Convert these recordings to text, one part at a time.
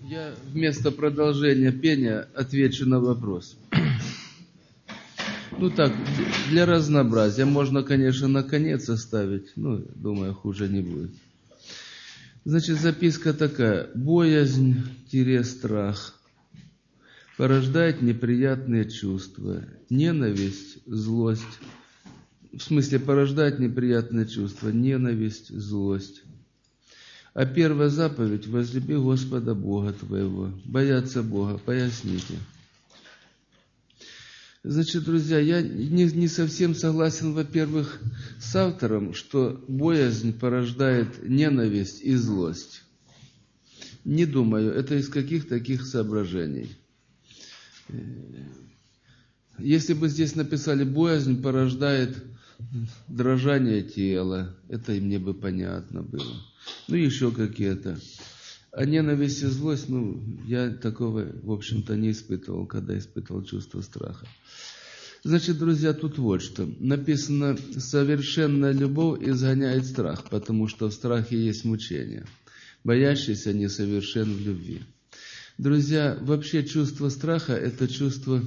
Я вместо продолжения пения отвечу на вопрос. Ну так, для разнообразия. Можно, конечно, на конец оставить. Ну, думаю, хуже не будет. Значит, записка такая. Боязнь-страх порождает неприятные чувства. Ненависть, злость. В смысле, порождает неприятные чувства. Ненависть, злость. А первая заповедь – возлюби Господа Бога твоего. Бояться Бога. Поясните. Значит, друзья, я не совсем согласен, во-первых, с автором, что боязнь порождает ненависть и злость. Не думаю, это из каких таких соображений. Если бы здесь написали «боязнь порождает дрожание тела», это и мне бы понятно было. Ну, еще какие-то. А ненависть и злость, я такого, в общем-то, не испытывал, когда испытывал чувство страха. Значит, друзья, тут вот что. Написано, совершенная любовь изгоняет страх, потому что в страхе есть мучение. Боящийся несовершен в любви. Друзья, вообще чувство страха – это чувство,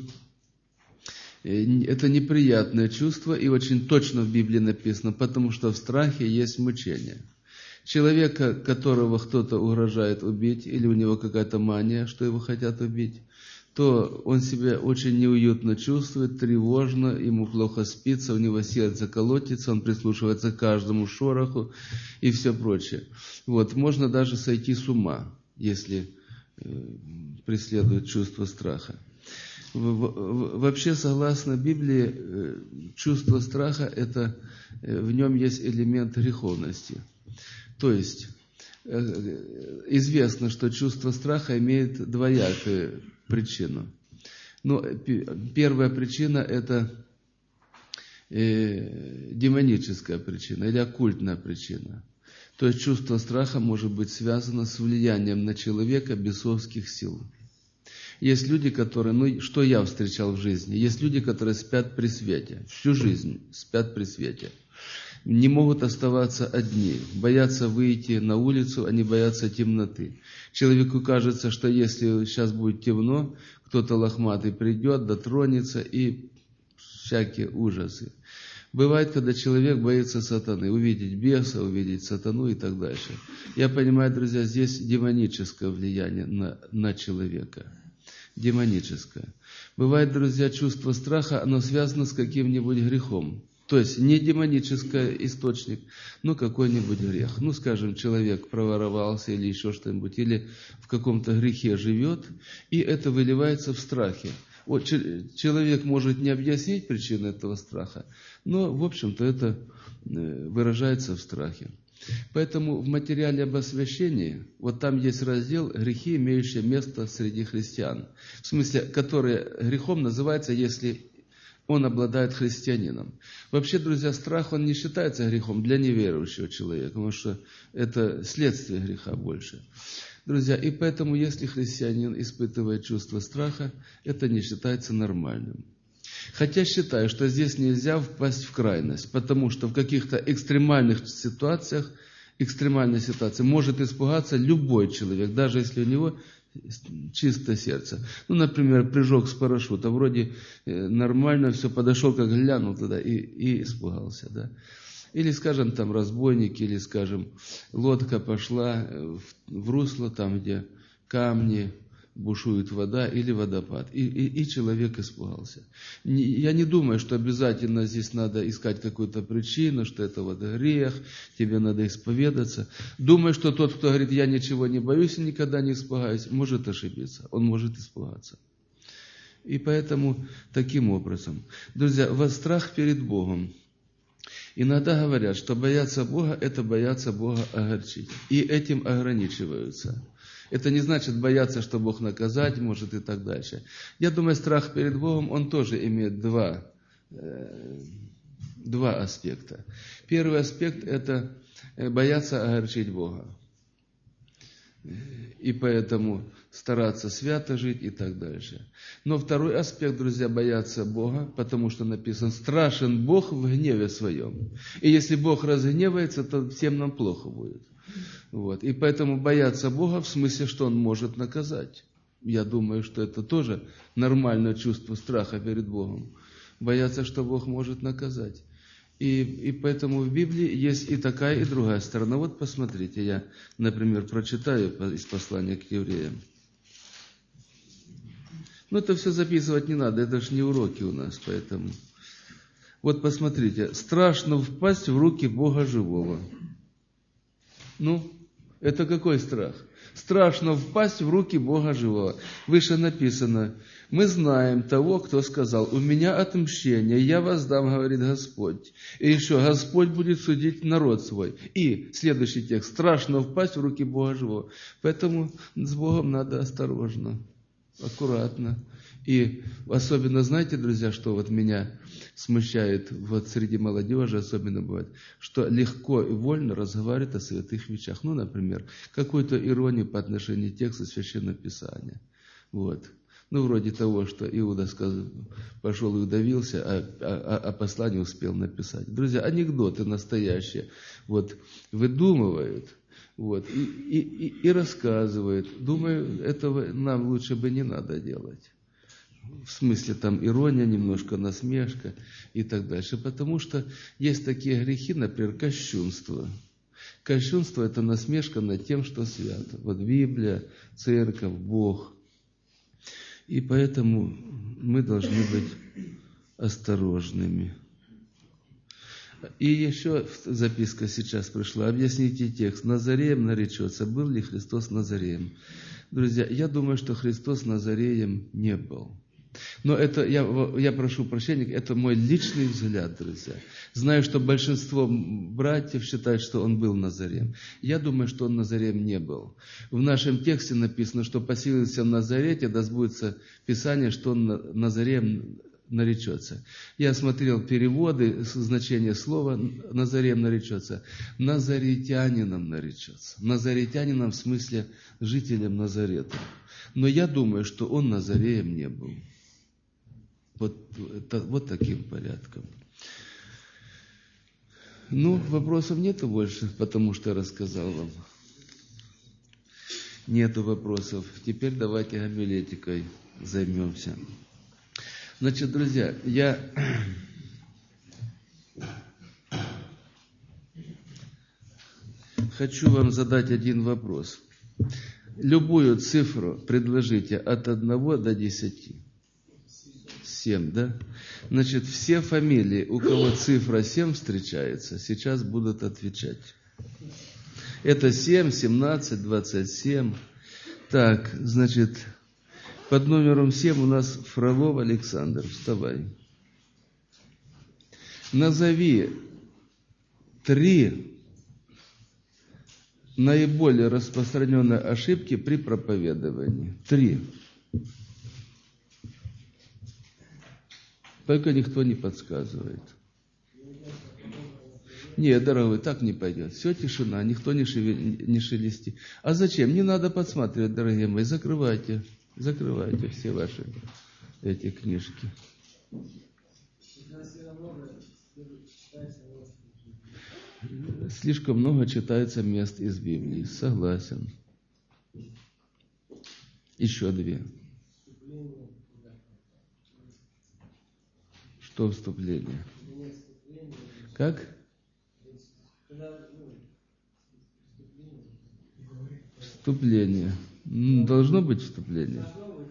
это неприятное чувство, и очень точно в Библии написано, потому что в страхе есть мучение. Человека, которого кто-то угрожает убить, или у него какая-то мания, что его хотят убить, то он себя очень неуютно чувствует, тревожно, ему плохо спится, у него сердце колотится, он прислушивается к каждому шороху и все прочее. Вот, можно даже сойти с ума, если преследует чувство страха. Вообще, согласно Библии, чувство страха, в нем есть элемент греховности. То есть, известно, что чувство страха имеет двоякую причину. Но первая причина – это демоническая причина или оккультная причина. То есть, чувство страха может быть связано с влиянием на человека бесовских сил. Есть люди, которые, что я встречал в жизни, есть люди, которые спят при свете, всю жизнь спят при свете. Не могут оставаться одни, боятся выйти на улицу, они боятся темноты. Человеку кажется, что если сейчас будет темно, кто-то лохматый придет, дотронется и всякие ужасы. Бывает, когда человек боится сатаны, увидеть беса, увидеть сатану и так дальше. Я понимаю, друзья, здесь демоническое влияние на человека. Демоническое. Бывает, друзья, чувство страха, оно связано с каким-нибудь грехом. То есть не демонический источник, но какой-нибудь грех. Скажем, человек проворовался или еще что-нибудь, или в каком-то грехе живет, и это выливается в страхе. Вот человек может не объяснить причину этого страха, но, в общем-то, это выражается в страхе. Поэтому в материале об освящении, вот там есть раздел «Грехи, имеющие место среди христиан». В смысле, которые грехом называется, если он обладает христианином. Вообще, друзья, страх, он не считается грехом для неверующего человека, потому что это следствие греха больше. Друзья, и поэтому, если христианин испытывает чувство страха, это не считается нормальным. Хотя считаю, что здесь нельзя впасть в крайность, потому что в каких-то экстремальной ситуации может испугаться любой человек, даже если у него чистое сердце. Например, прыжок с парашюта. Вроде нормально все, подошел, как глянул туда и испугался. Да? Или, скажем, там разбойники, или, скажем, лодка пошла в русло, там, где камни, бушует вода или водопад. И человек испугался. Я не думаю, что обязательно здесь надо искать какую-то причину, что это вот грех, тебе надо исповедаться. Думаю, что тот, кто говорит, я ничего не боюсь и никогда не испугаюсь, может ошибиться. Он может испугаться. И поэтому таким образом. Друзья, страх перед Богом. Иногда говорят, что бояться Бога – это бояться Бога огорчить. И этим ограничиваются. Это не значит бояться, что Бог наказать может и так дальше. Я думаю, страх перед Богом, он тоже имеет два аспекта. Первый аспект – это бояться огорчить Бога. И поэтому стараться свято жить и так дальше. Но второй аспект, друзья, бояться Бога, потому что написано: страшен Бог в гневе своем. И если Бог разгневается, то всем нам плохо будет. Вот. И поэтому бояться Бога в смысле, что Он может наказать. Я думаю, что это тоже нормальное чувство страха перед Богом. Бояться, что Бог может наказать. И поэтому в Библии есть и такая, и другая сторона. Вот посмотрите, я, например, прочитаю из послания к евреям. Но это все записывать не надо, это же не уроки у нас, поэтому. Вот посмотрите, страшно впасть в руки Бога живого. Ну, это какой страх? Страшно впасть в руки Бога живого. Выше написано: мы знаем того, кто сказал: у меня отмщение, я воздам, говорит Господь. И еще: Господь будет судить народ свой. И следующий текст: страшно впасть в руки Бога живого. Поэтому с Богом надо осторожно, аккуратно. И особенно, знаете, друзья, что вот меня смущает, вот среди молодежи особенно бывает, что легко и вольно разговаривают о святых вещах. Ну, например, какую-то иронию по отношению к тексту Священного Писания. Вот. Ну, вроде того, что Иуда пошел и удавился, а послание успел написать. Друзья, анекдоты настоящие вот выдумывают. Вот, и рассказывают. Думаю, этого нам лучше бы не надо делать. В смысле, там ирония, немножко насмешка и так дальше. Потому что есть такие грехи, например, кощунство. Кощунство – это насмешка над тем, что свято. Вот Библия, церковь, Бог. И поэтому мы должны быть осторожными. И еще записка сейчас пришла. Объясните текст. Назареем наречется. Был ли Христос Назареем? Друзья, я думаю, что Христос Назареем не был. Но это, я прошу прощения, это мой личный взгляд, друзья. Знаю, что большинство братьев считают, что он был Назареем. Я думаю, что он Назареем не был. В нашем тексте написано, что поселился в Назарете, да сбудется Писание, что он Назареем наречется. Я смотрел переводы, значение слова Назареем наречется. Назаретянином наречется. Назаретянином в смысле жителем Назарета. Но я думаю, что он Назареем не был. Вот таким порядком. Ну, вопросов нету больше, потому что я рассказал вам. Нету вопросов. Теперь давайте гомилетикой займемся. Значит, друзья, я хочу вам задать один вопрос. Любую цифру предложите от 1 до 10. 7, да? Значит, все фамилии, у кого цифра 7 встречается, сейчас будут отвечать. Это 7, 17, 27. Так, значит, под номером 7 у нас Фролов Александр. Вставай. Назови 3 наиболее распространенные ошибки при проповедовании. 3. Только никто не подсказывает. Нет, дорогой, так не пойдет. Все, тишина, никто не шелести. А зачем? Не надо подсматривать, дорогие мои. Закрывайте все ваши эти книжки. Слишком много читается мест из Библии. Согласен. Еще 2. Что вступление? Как? Вступление. Должно быть вступление.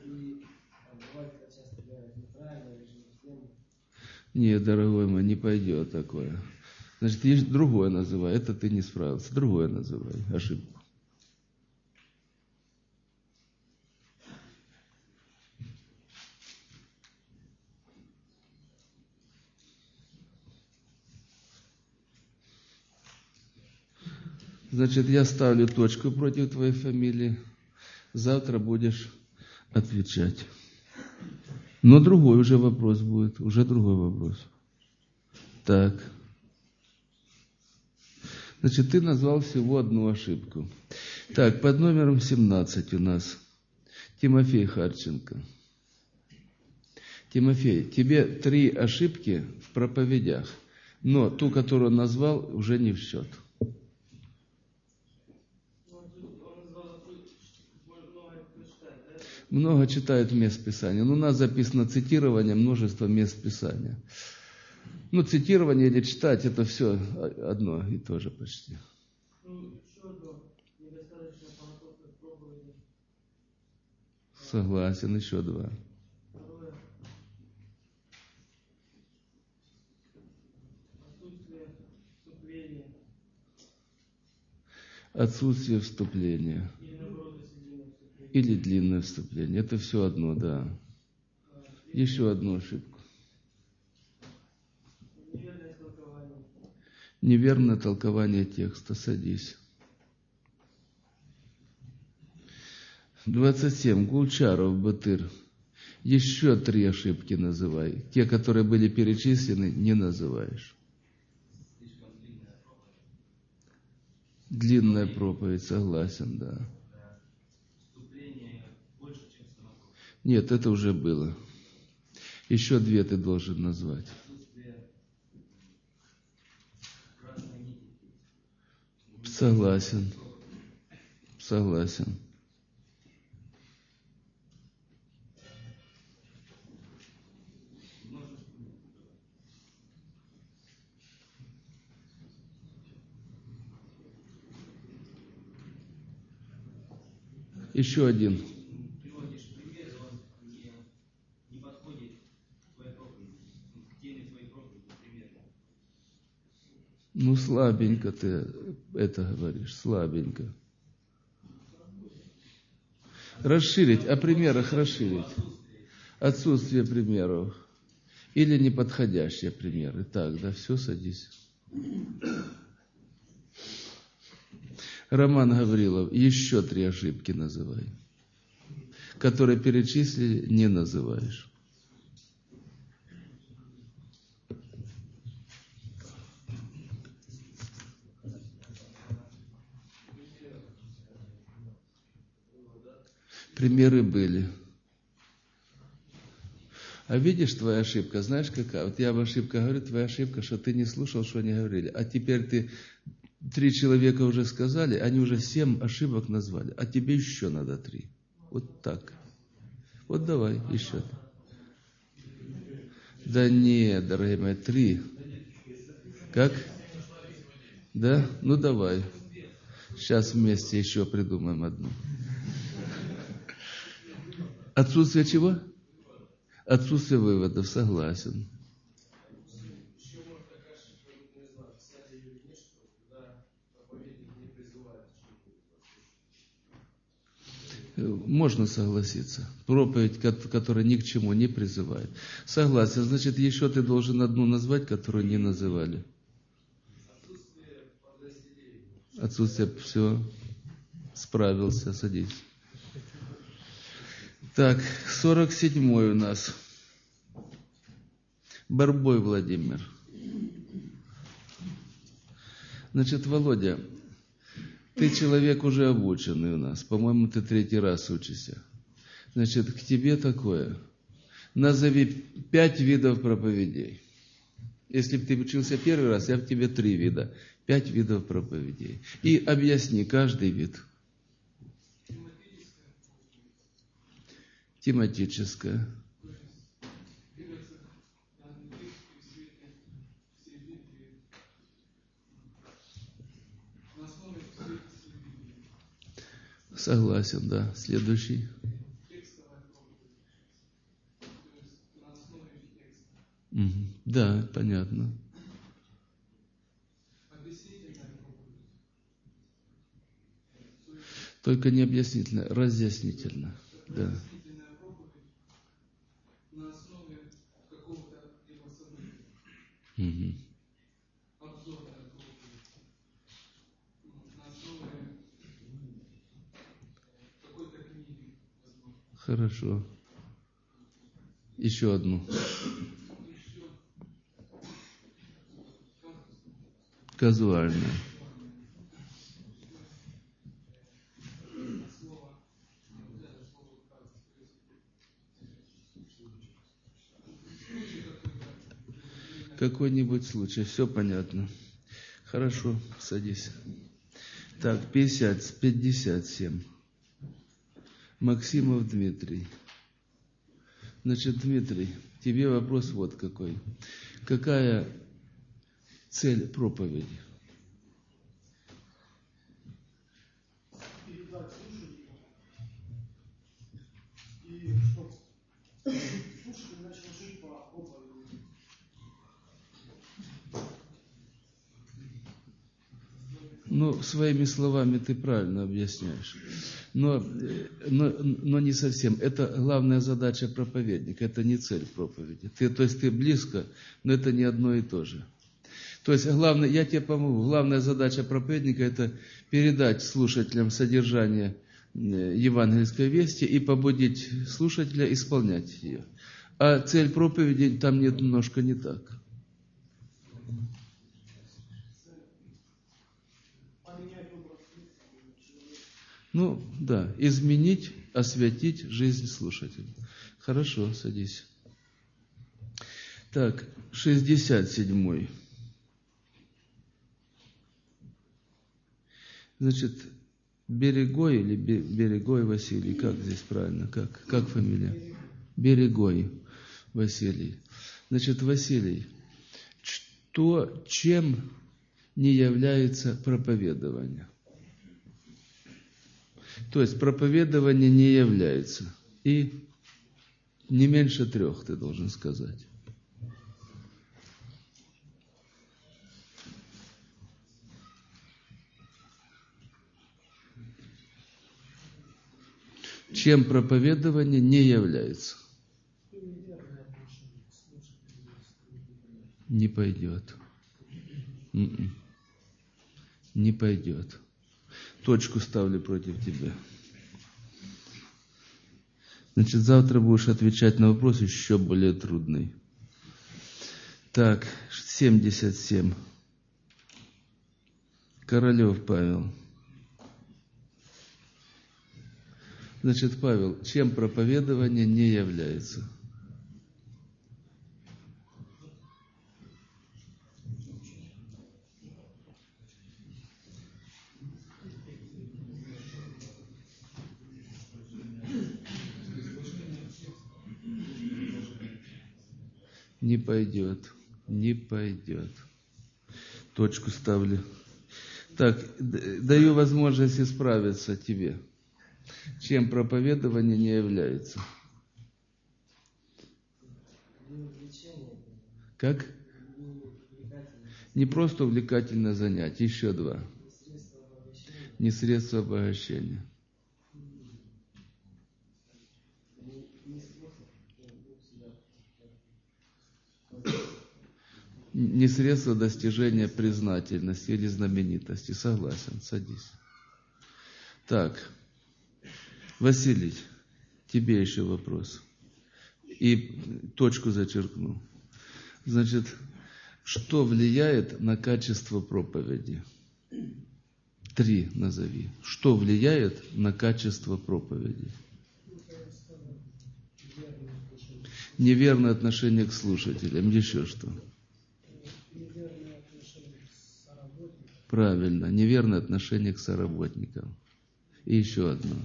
Нет, дорогой мой, не пойдет такое. Значит, есть другое называй. Это ты не справился. Другое называй. Ошибку. Значит, я ставлю точку против твоей фамилии. Завтра будешь отвечать. Но другой уже вопрос будет. Уже другой вопрос. Так. Значит, ты назвал всего одну ошибку. Так, под номером 17 у нас Тимофей Харченко. Тимофей, тебе 3 ошибки в проповедях, но ту, которую он назвал, уже не в счет. Много читают мест Писания. Но у нас записано цитирование множества мест Писания. Ну, цитирование или читать, это все одно и то же почти. Согласен, еще 2. Отсутствие вступления. Или длинное вступление. Это все одно, да. Еще одну ошибку. Неверное толкование текста. Садись. 27. Гулчаров, Батыр. Еще 3 ошибки называй. Те, которые были перечислены, не называешь. Длинная проповедь, согласен, да. Нет, это уже было. Еще 2 ты должен назвать. Согласен. Согласен. Еще 1. Приводишь примеры, он не подходит к твоей проповеди, к теме твоей проповеди, примерно. Ну, слабенько ты это говоришь, слабенько. Расширить, о примерах расширить. Отсутствие примеров. Или неподходящие примеры. Так, да, все, садись. Роман Гаврилов, еще 3 ошибки называй. Которые перечислили, не называешь. Примеры были. А видишь, твоя ошибка, знаешь какая? Вот я об ошибках говорю, твоя ошибка, что ты не слушал, что они говорили. А теперь ты 3 человека уже сказали, они уже 7 ошибок назвали, а тебе еще надо 3. Вот так. Вот давай еще. Да нет, дорогие мои, 3. Как? Да? Ну давай. Сейчас вместе еще придумаем одну. Отсутствие чего? Отсутствие выводов, согласен. Можно согласиться. Проповедь, которая ни к чему не призывает. Согласен. Значит, еще ты должен одну назвать, которую не называли. Отсутствие. Все. Справился. Садись. Так, 47-й у нас. Барбой Владимир. Значит, Володя, ты человек уже обученный у нас. По-моему, ты 3-й раз учишься. Значит, к тебе такое. Назови 5 видов проповедей. Если бы ты учился 1-й раз, я бы тебе 3 вида. 5 видов проповедей. И объясни каждый вид. Тематическая. Согласен, да. Следующий. Угу. Да, понятно. Только не объяснительно, разъяснительно. Да. Угу. Хорошо. Еще одну. Казуальная. Какой-нибудь случай. Все понятно. Хорошо, садись. Так, 57. Максимов Дмитрий. Значит, Дмитрий, тебе вопрос вот какой. Какая цель проповеди? Передать слушателю, и чтобы слушатель начал жить по проповеди. Ну, своими словами ты правильно объясняешь. Но не совсем. Это главная задача проповедника, это не цель проповеди. То есть ты близко, но это не одно и то же. То есть главное, я тебе помогу, главная задача проповедника это передать слушателям содержание евангельской вести и побудить слушателя исполнять ее. А цель проповеди там немножко не так. Ну, да, изменить, освятить жизнь слушателя. Хорошо, садись. Так, 67-й. Значит, Берегой или Берегой Василий, как здесь правильно, как фамилия? Берегой Василий. Значит, Василий, чем не является проповедование? То есть проповедование не является. И не меньше 3 ты должен сказать. Чем проповедование не является? Не пойдет. Не пойдет. Точку ставлю против тебя. Значит, завтра будешь отвечать на вопрос еще более трудный. Так, 77. Королев Павел. Значит, Павел, чем проповедование не является? Не пойдет. Не пойдет. Точку ставлю. Так, даю возможность исправиться тебе. Чем проповедование не является? Как? Не просто увлекательное занятие, еще 2. Не средство обогащения. Не средство достижения признательности или знаменитости. Согласен, садись. Так, Василий, тебе еще вопрос. И точку зачеркну. Значит, что влияет на качество проповеди? 3 назови. Что влияет на качество проповеди? Неверное отношение к слушателям. Еще что? Правильно. Неверное отношение к соработникам. И еще одно.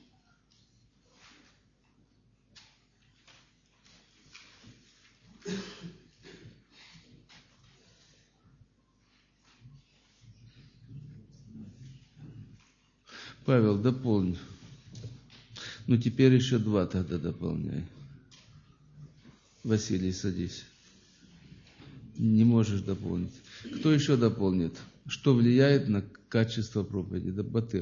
Павел, дополни. Ну, теперь еще 2 тогда дополняй. Василий, садись. Не можешь дополнить. Кто еще дополнит? Что влияет на качество проповеди? Да, Батыр.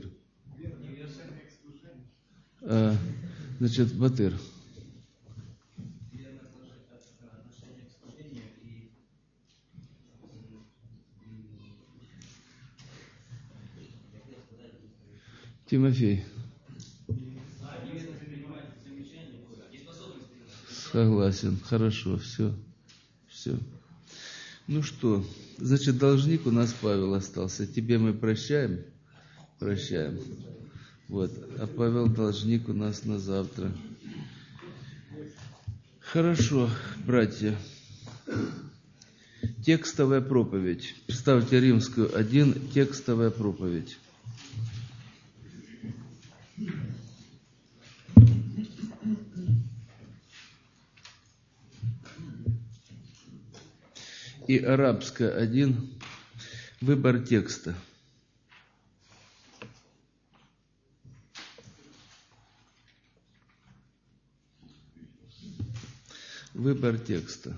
Значит, Батыр. Тимофей. Согласен. Хорошо. Все. Ну что, значит, должник у нас Павел остался. Тебе мы прощаем? Прощаем. Вот. А Павел должник у нас на завтра. Хорошо, братья. Текстовая проповедь. Представьте Римскую 1, текстовая проповедь. И Арабская 1, выбор текста. Выбор текста.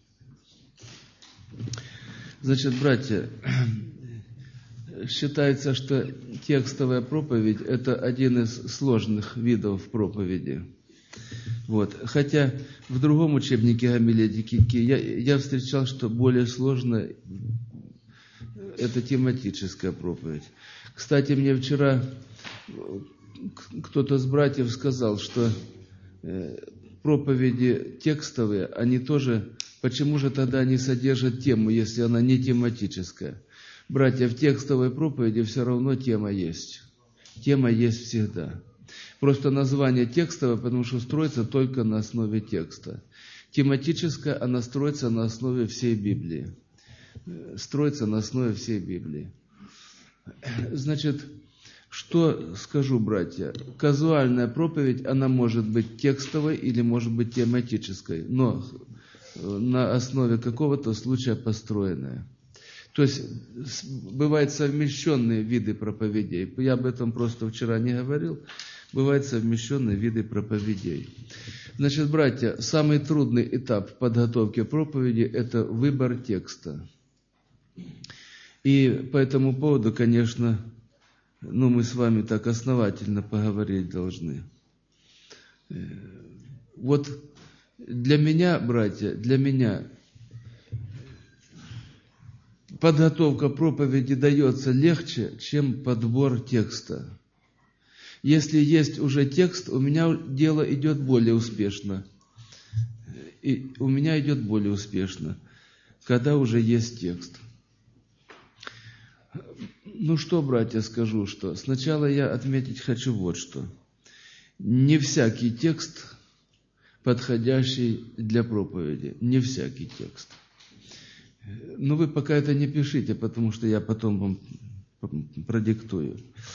Значит, братья, считается, что текстовая проповедь – это один из сложных видов проповеди. Вот. Хотя в другом учебнике гомилетики я встречал, что более сложно – это тематическая проповедь. Кстати, мне вчера кто-то из братьев сказал, что проповеди текстовые, они тоже, почему же тогда они содержат тему, если она не тематическая? Братья, в текстовой проповеди все равно тема есть. Тема есть всегда. Просто название текстовое, потому что строится только на основе текста. Тематическая, она строится на основе всей Библии. Строится на основе всей Библии. Значит, что скажу, братья? Казуальная проповедь, она может быть текстовой или может быть тематической, но на основе какого-то случая построенная. То есть бывают совмещенные виды проповедей. Я об этом просто вчера не говорил. Бывают совмещенные виды проповедей. Значит, братья, самый трудный этап в подготовке проповеди – это выбор текста. И по этому поводу, конечно, мы с вами так основательно поговорить должны. Вот для меня, братья, подготовка проповеди дается легче, чем подбор текста. Если есть уже текст, у меня дело идет более успешно. И у меня идет более успешно, когда уже есть текст. Ну что, братья, скажу, что сначала я отметить хочу вот что. Не всякий текст подходящий для проповеди. Не всякий текст. Но вы пока это не пишите, потому что я потом вам продиктую.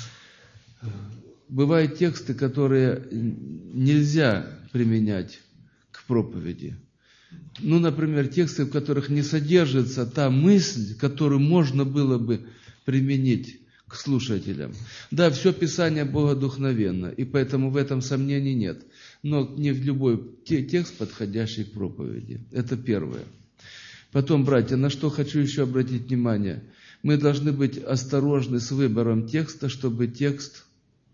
Бывают тексты, которые нельзя применять к проповеди. Например, тексты, в которых не содержится та мысль, которую можно было бы применить к слушателям. Да, все Писание богодухновенно, и поэтому в этом сомнений нет. Но не в любой текст, подходящий к проповеди. Это первое. Потом, братья, на что хочу еще обратить внимание. Мы должны быть осторожны с выбором текста, чтобы текст...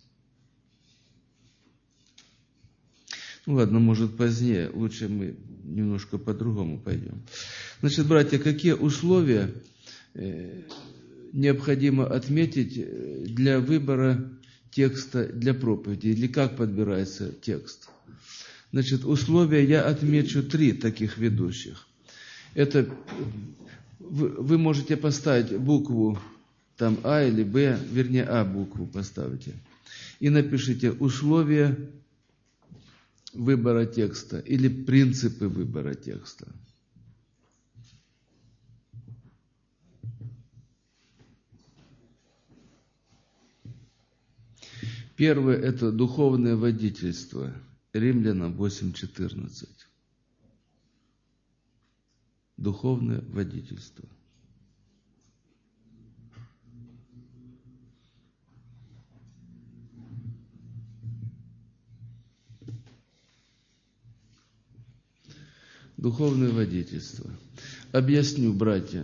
Ладно, может позднее, лучше мы немножко по-другому пойдем. Значит, братья, какие условия необходимо отметить для выбора текста для проповеди, или как подбирается текст? Значит, условия я отмечу 3 таких ведущих. Это вы можете поставить букву там А или Б, вернее А букву поставите. И напишите условия выбора текста или принципы выбора текста. Первое – это духовное водительство. Римлянам 8:14. Духовное водительство. Духовное водительство. Объясню, братья.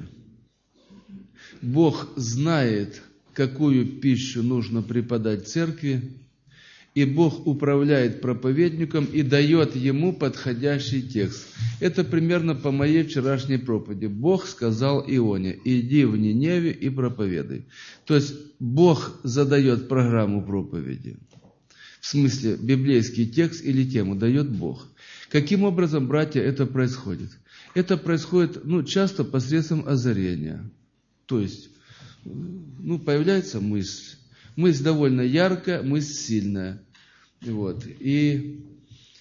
Бог знает, какую пищу нужно преподать церкви, и Бог управляет проповедником и дает ему подходящий текст. Это примерно по моей вчерашней проповеди. Бог сказал Ионе: иди в Ниневию и проповедуй. То есть Бог задает программу проповеди. В смысле, библейский текст или тему дает Бог. Каким образом, братья, это происходит? Это происходит, часто посредством озарения. То есть, появляется мысль. Мысль довольно яркая, мысль сильная. Вот. И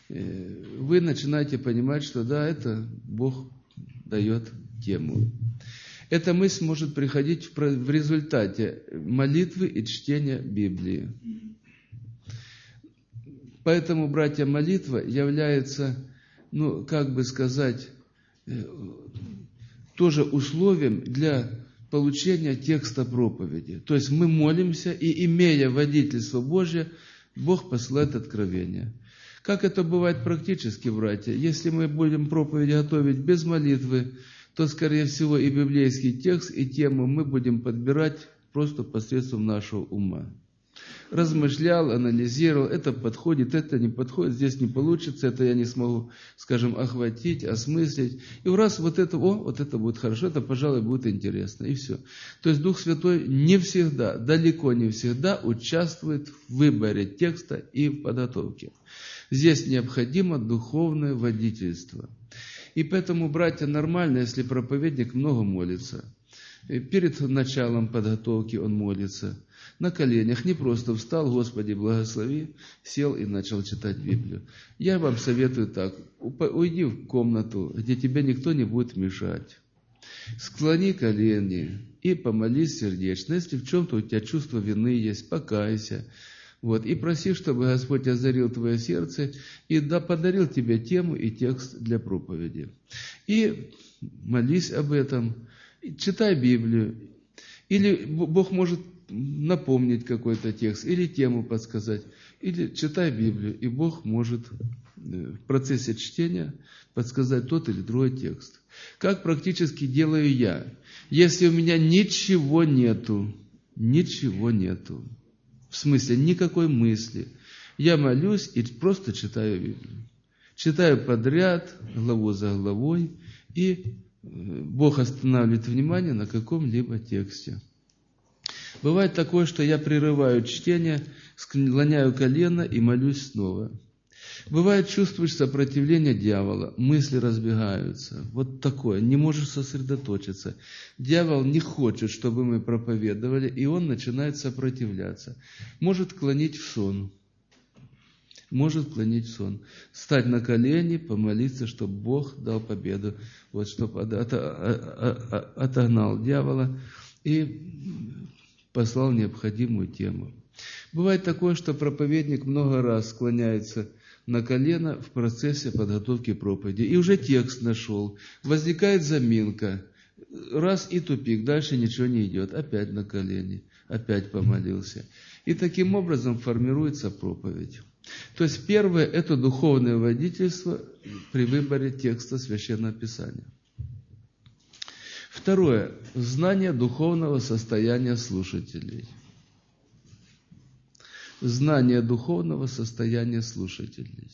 вы начинаете понимать, что да, это Бог дает тему. Эта мысль может приходить в результате молитвы и чтения Библии. Поэтому, братья, молитва является, тоже условием для получения текста проповеди. То есть мы молимся, и имея водительство Божье, Бог посылает откровение. Как это бывает практически, братья? Если мы будем проповедь готовить без молитвы, то, скорее всего, и библейский текст, и тему мы будем подбирать просто посредством нашего ума. Размышлял, анализировал, это подходит, это не подходит, здесь не получится, это я не смогу, охватить, осмыслить. И раз вот это будет хорошо, это, пожалуй, будет интересно, и все. То есть Дух Святой не всегда, далеко не всегда участвует в выборе текста и в подготовке. Здесь необходимо духовное водительство. И поэтому, братья, нормально, если проповедник много молится. Перед началом подготовки он молится. На коленях, не просто встал, Господи, благослови, сел и начал читать Библию. Я вам советую так, уйди в комнату, где тебе никто не будет мешать. Склони колени и помолись сердечно. Если в чем-то у тебя чувство вины есть, покайся. И проси, чтобы Господь озарил твое сердце и подарил тебе тему и текст для проповеди. И молись об этом, читай Библию. Или Бог может напомнить какой-то текст, или тему подсказать, или читай Библию, и Бог может в процессе чтения подсказать тот или другой текст. Как практически делаю я. Если у меня ничего нету, в смысле никакой мысли, я молюсь и просто читаю Библию. Читаю подряд, главу за главой, и Бог останавливает внимание на каком-либо тексте. Бывает такое, что я прерываю чтение, склоняю колено и молюсь снова. Бывает, чувствуешь сопротивление дьявола, мысли разбегаются. Вот такое, не можешь сосредоточиться. Дьявол не хочет, чтобы мы проповедовали, и он начинает сопротивляться. Может клонить в сон. Встать на колени, помолиться, чтобы Бог дал победу, чтобы отогнал дьявола и послал необходимую тему. Бывает такое, что проповедник много раз склоняется на колено в процессе подготовки проповеди. И уже текст нашел. Возникает заминка. Раз и тупик. Дальше ничего не идет. Опять на колени. Опять помолился. И таким образом формируется проповедь. То есть первое – это духовное водительство при выборе текста Священного Писания. Второе – знание духовного состояния слушателей. Знание духовного состояния слушателей.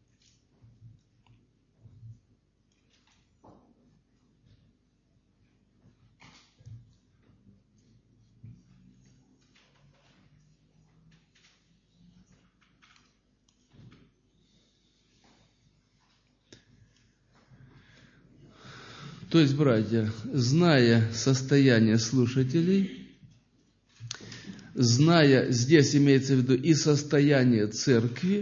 То есть, братья, зная состояние слушателей, зная, здесь имеется в виду и состояние церкви,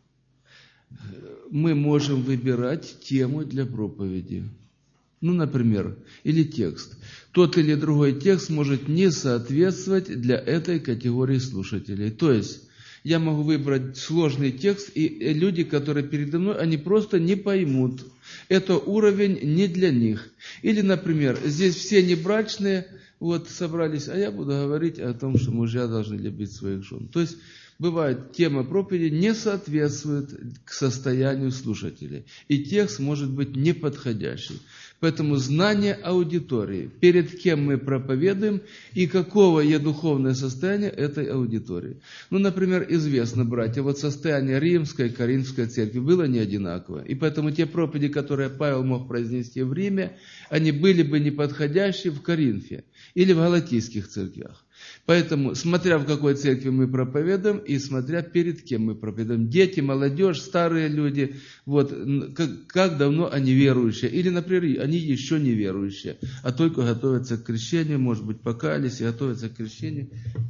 мы можем выбирать тему для проповеди. Например, или текст. Тот или другой текст может не соответствовать для этой категории слушателей. То есть, я могу выбрать сложный текст, и люди, которые передо мной, они просто не поймут. Это уровень не для них. Или, например, здесь все небрачные, собрались, а я буду говорить о том, что мужья должны любить своих жен. То есть, бывает, тема проповеди не соответствует к состоянию слушателей. И текст может быть неподходящий. Поэтому знание аудитории, перед кем мы проповедуем и какого духовное состояние этой аудитории. Например, известно, братья, состояние Римской и Коринфской церкви было не одинаково. И поэтому те проповеди, которые Павел мог произнести в Риме, они были бы неподходящие в Коринфе или в галатийских церквях. Поэтому, смотря в какой церкви мы проповедуем, и смотря перед кем мы проповедуем. Дети, молодежь, старые люди, как давно они верующие. Или, например, они еще не верующие, а только готовятся к крещению, может быть, покаялись и готовятся к крещению.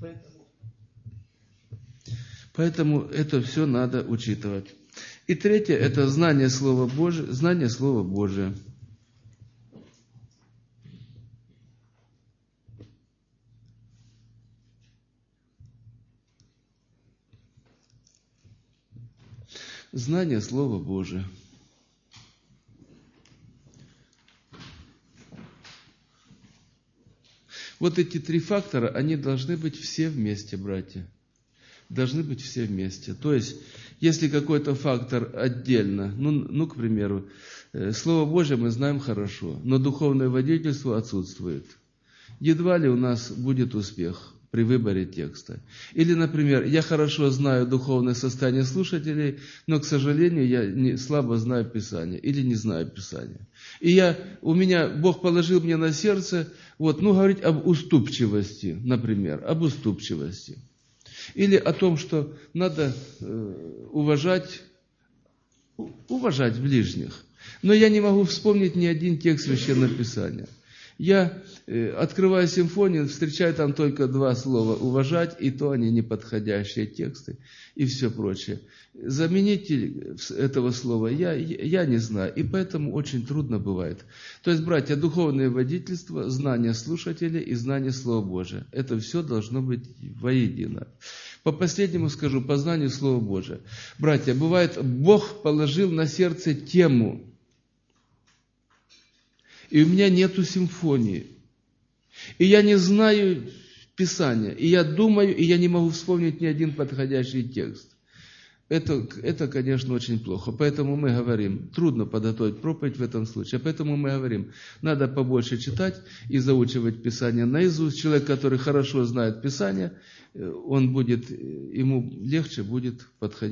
Поэтому это все надо учитывать. И третье – это знание Слова Божия. знание Слова Божия. Вот эти три фактора, они должны быть все вместе, братья. Должны быть все вместе. То есть, если какой-то фактор отдельно, к примеру, Слово Божие мы знаем хорошо, но духовное водительство отсутствует. Едва ли у нас будет успех при выборе текста. Или, например, я хорошо знаю духовное состояние слушателей, но, к сожалению, я слабо знаю Писание или не знаю Писания. И Бог положил мне на сердце, говорить об уступчивости, например, об уступчивости. Или о том, что надо уважать ближних. Но я не могу вспомнить ни один текст Священного Писания. Я открываю симфонию, встречаю там только 2 слова «уважать», и то они неподходящие тексты, и все прочее. Заменитель этого слова я не знаю, и поэтому очень трудно бывает. То есть, братья, духовное водительство, знание слушателя и знание Слова Божия. Это все должно быть воедино. По последнему скажу, по знанию Слова Божия. Братья, бывает, Бог положил на сердце тему, и у меня нету симфонии. И я не знаю Писания. И я думаю, и я не могу вспомнить ни один подходящий текст. Это, конечно, очень плохо. Поэтому мы говорим, трудно подготовить проповедь в этом случае. Поэтому мы говорим, надо побольше читать и заучивать Писание наизусть. Человек, который хорошо знает Писание, ему легче будет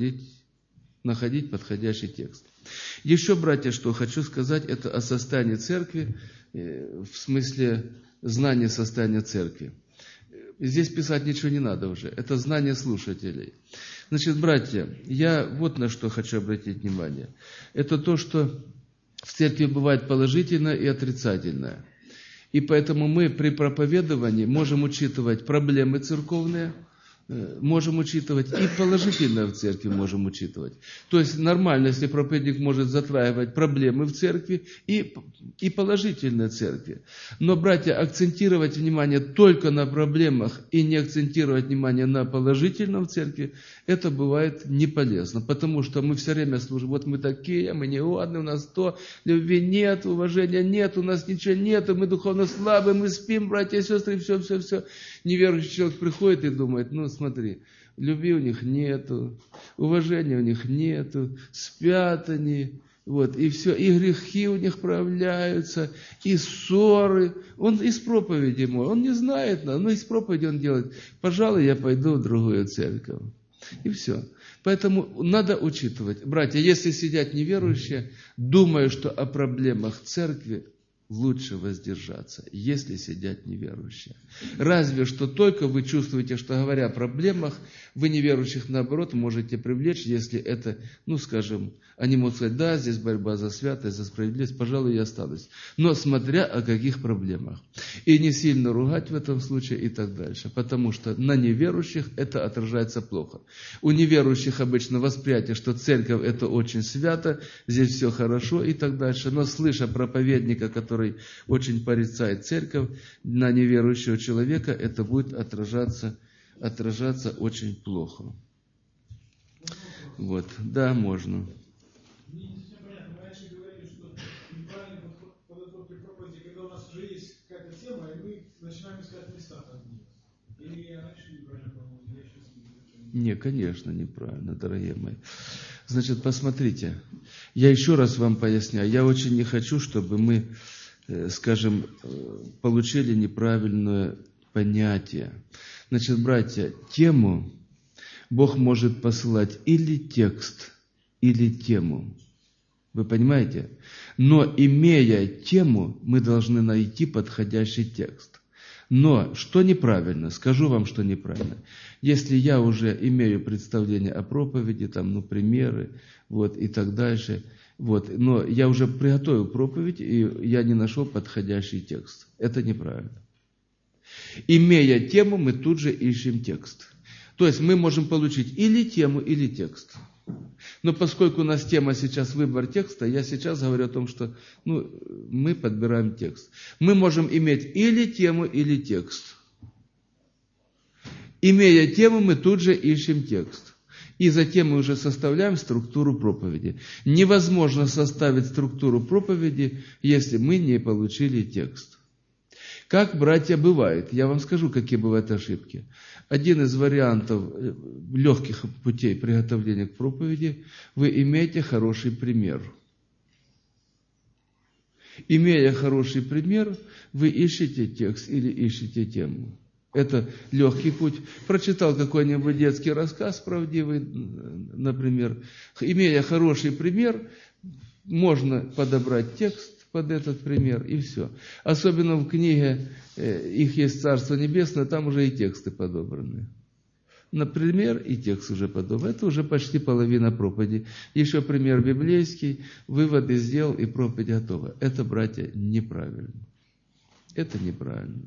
находить подходящий текст. Еще, братья, что хочу сказать, это о состоянии церкви, в смысле знания состояния церкви. Здесь писать ничего не надо уже, это знание слушателей. Значит, братья, я вот на что хочу обратить внимание. Это то, что в церкви бывает положительное и отрицательное. И поэтому мы при проповедовании можем учитывать проблемы церковные, можем учитывать и положительное в церкви можем учитывать. То есть нормально, если проповедник может затрагивать проблемы в церкви и положительные церкви. Но, братья, акцентировать внимание только на проблемах и не акцентировать внимание на положительном в церкви, это бывает не полезно. Потому что мы все время служим, вот мы такие, мы неладные, у нас то, любви нет, уважения нет, у нас ничего нет, мы духовно слабы, мы спим, братья и сестры, все. Неверующий человек приходит и думает, смотри, любви у них нету, уважения у них нету, спят они, и все, и грехи у них проявляются, и ссоры. Он из проповеди он не знает, но из проповеди он делает, пожалуй, я пойду в другую церковь. И все. Поэтому надо учитывать. Братья, если сидят неверующие, думаю, что о проблемах церкви лучше воздержаться, если сидят неверующие. Разве что только вы чувствуете, что, говоря о проблемах, вы неверующих, наоборот, можете привлечь, если это, они могут сказать, да, здесь борьба за святость, за справедливость, пожалуй, я останусь. Но смотря о каких проблемах. И не сильно ругать в этом случае и так дальше. Потому что на неверующих это отражается плохо. У неверующих обычно восприятие, что церковь это очень свято, здесь все хорошо и так дальше. Но слыша проповедника, который очень порицает церковь, на неверующего человека это будет отражаться очень плохо. Да, можно. Мне не совсем понятно. Мы раньше говорили, что неправильный подход к проповеди, когда у нас уже есть какая-то тема, и мы начинаем искать места под нее. Или я раньше неправильно понял, или я сейчас не. Не, конечно, неправильно, дорогие мои. Значит, посмотрите, я еще раз вам поясняю. Я очень не хочу, чтобы мы, получили неправильное понятие. Значит, братья, тему Бог может посылать или текст, или тему. Вы понимаете? Но, имея тему, мы должны найти подходящий текст. Но, что неправильно? Скажу вам, что неправильно. Если я уже имею представление о проповеди, примеры, и так дальше, но я уже приготовил проповедь, и я не нашел подходящий текст. Это неправильно. Имея тему, мы тут же ищем текст. То есть мы можем получить или тему, или текст. Но поскольку у нас тема сейчас выбор текста, я сейчас говорю о том, что мы подбираем текст. Мы можем иметь или тему, или текст. Имея тему, мы тут же ищем текст. И затем мы уже составляем структуру проповеди. Невозможно составить структуру проповеди, если мы не получили текст. Как, братья, бывает? Я вам скажу, какие бывают ошибки. Один из вариантов легких путей приготовления к проповеди – вы имеете хороший пример. Имея хороший пример, вы ищете текст или ищете тему. Это легкий путь. Прочитал какой-нибудь детский рассказ правдивый, например. Имея хороший пример, можно подобрать текст под этот пример, и все. Особенно в книге «Их есть Царство Небесное», там уже и тексты подобраны. Например, и текст уже подобран. Это уже почти половина проповеди. Еще пример библейский, выводы сделал, и проповедь готова. Это, братья, неправильно. Это неправильно.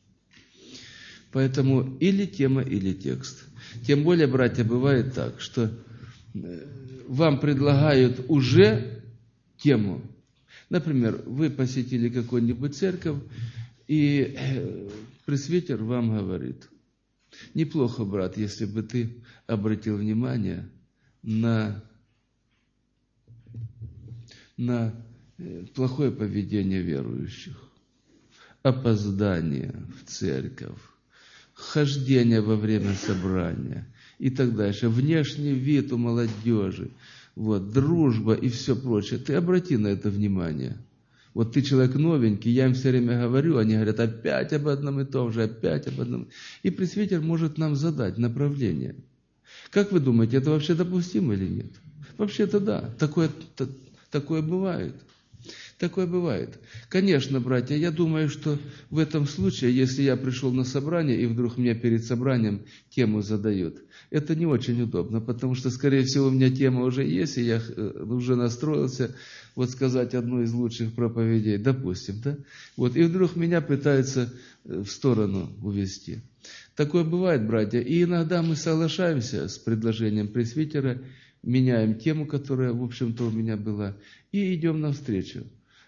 Поэтому или тема, или текст. Тем более, братья, бывает так, что вам предлагают уже тему. Например, вы посетили какую-нибудь церковь, и пресвитер вам говорит: неплохо, брат, если бы ты обратил внимание на плохое поведение верующих, опоздание в церковь, хождение во время собрания и так дальше, внешний вид у молодежи, дружба и все прочее. Ты обрати на это внимание. Вот ты человек новенький, я им все время говорю, они говорят опять об одном и том же, опять об одном. И пресвитер может нам задать направление. Как вы думаете, это вообще допустимо или нет? Вообще-то да, такое бывает. Такое бывает. Конечно, братья, я думаю, что в этом случае, если я пришел на собрание, и вдруг мне перед собранием тему задают, это не очень удобно, потому что, скорее всего, у меня тема уже есть, и я уже настроился сказать одну из лучших проповедей, допустим, да? И вдруг меня пытаются в сторону увести. Такое бывает, братья, и иногда мы соглашаемся с предложением пресвитера, меняем тему, которая, в общем-то, у меня была, и идем навстречу.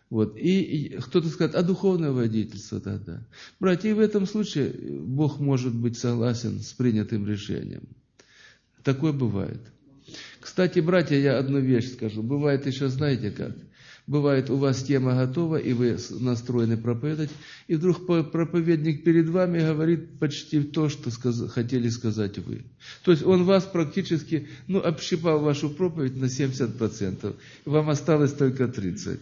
И кто-то скажет, а духовное водительство тогда? Братья, и в этом случае Бог может быть согласен с принятым решением. Такое бывает. Кстати, братья, я одну вещь скажу. Бывает еще, знаете как? Бывает, у вас тема готова, и вы настроены проповедовать, и вдруг проповедник перед вами говорит почти то, что хотели сказать вы. То есть он вас практически, общипал вашу проповедь на 70%, вам осталось только 30%.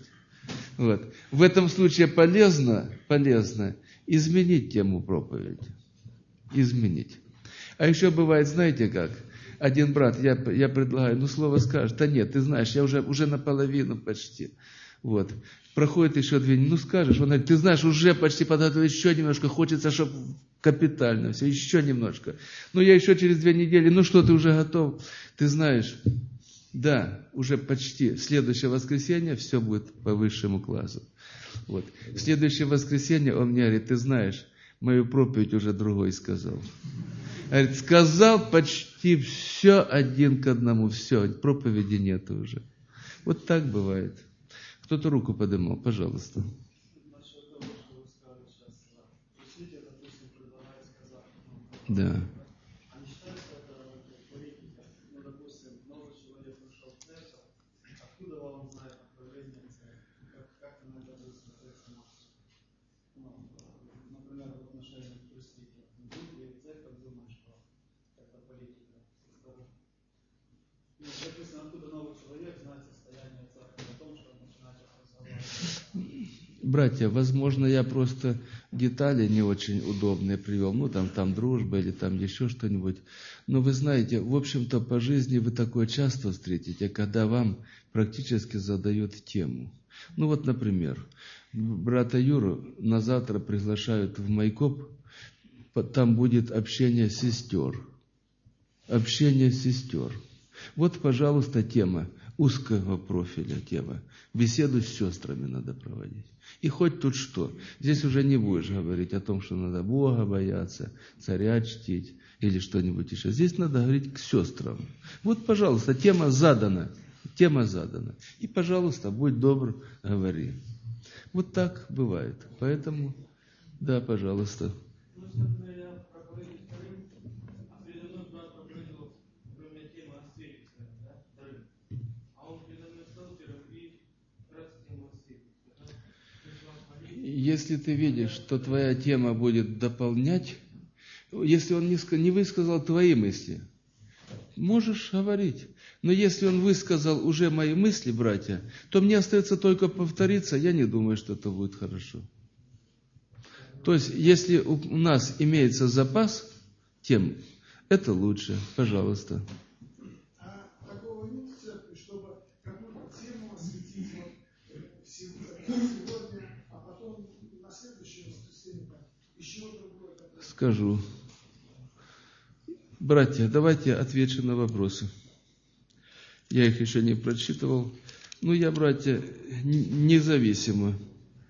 В этом случае полезно изменить тему проповеди. Изменить. А еще бывает, знаете как? Один брат, я предлагаю, слово скажет, да нет, ты знаешь, я уже наполовину почти. Проходит еще 2 недели, скажешь, он говорит, ты знаешь, уже почти подготовил, еще немножко, хочется, чтобы капитально все, еще немножко. Я еще через 2 недели, что, ты уже готов? Ты знаешь, да, уже почти. В следующее воскресенье все будет по высшему классу. В следующее воскресенье он мне говорит, ты знаешь, мою проповедь уже другой сказал. Говорит, сказал почти все 1 к 1, все, проповеди нет уже. Так бывает. Кто-то руку поднимал, пожалуйста. Да. Братья, возможно, я просто детали не очень удобные привел, там дружба или там еще что-нибудь. Но вы знаете, в общем-то, по жизни вы такое часто встретите, когда вам практически задают тему. Например, брата Юру на завтра приглашают в Майкоп, там будет общение сестер. Общение сестер. Пожалуйста, тема. Узкого профиля тема. Беседу с сестрами надо проводить. И хоть тут что. Здесь уже не будешь говорить о том, что надо Бога бояться, царя чтить или что-нибудь еще. Здесь надо говорить к сестрам. Пожалуйста, тема задана. Тема задана. И, пожалуйста, будь добр, говори. Так бывает. Поэтому, да, пожалуйста. Если ты видишь, что твоя тема будет дополнять, если он не высказал твои мысли, можешь говорить. Но если он высказал уже мои мысли, братья, то мне остается только повториться, я не думаю, что это будет хорошо. То есть, если у нас имеется запас тем, это лучше. Пожалуйста. А такого нет в церкви, чтобы какую-то тему осветить сегодня, а потом на следующее воскресенье еще другое? Скажу. Братья, давайте отвечу на вопросы. Я их еще не прочитывал. Ну, я, братья, независимо.